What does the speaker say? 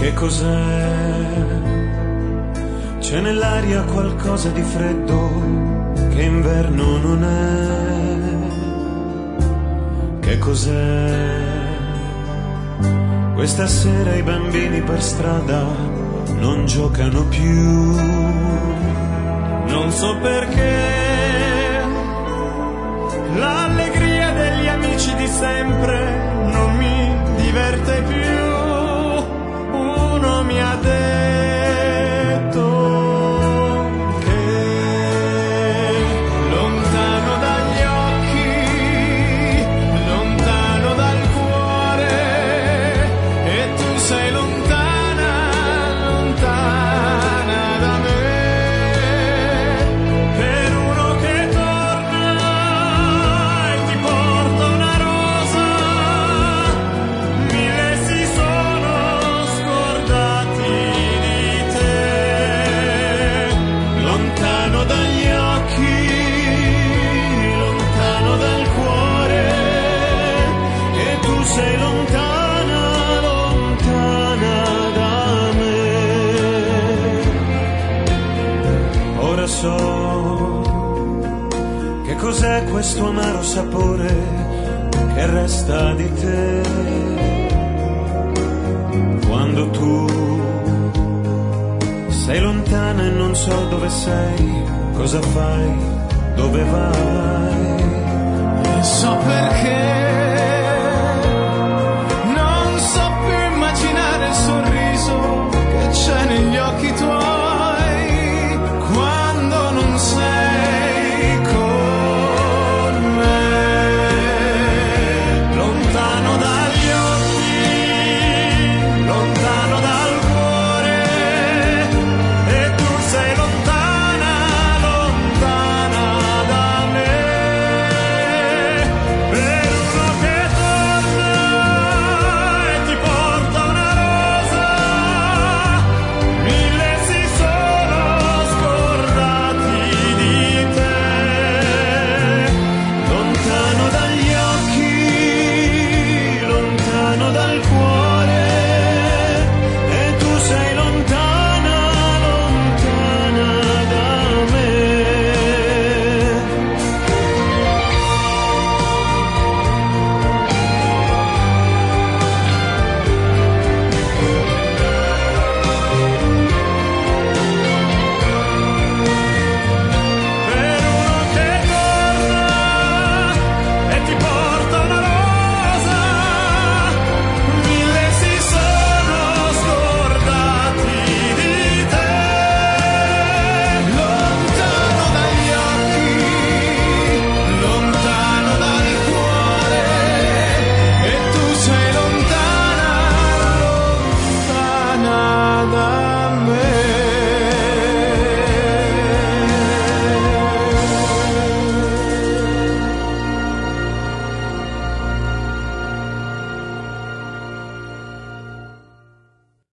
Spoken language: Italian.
Che cos'è? C'è nell'aria qualcosa di freddo che inverno non è. Che cos'è? Questa sera i bambini per strada non giocano più. Non so perché l'allegria degli amici di sempre non mi diverte più. Uno mi ha detto che lontano dagli occhi, lontano dal cuore, e tu sei lontana, lontana da me. Per uno che torna e ti porta una rosa, mille si sono scordati di te. Lontano dagli occhi, lontano dal cuore, e tu sei lontana, lontana da me. Ora so che cos'è questo amaro sapore che resta di te quando tu sei lontana e non so dove sei, cosa fai, dove vai.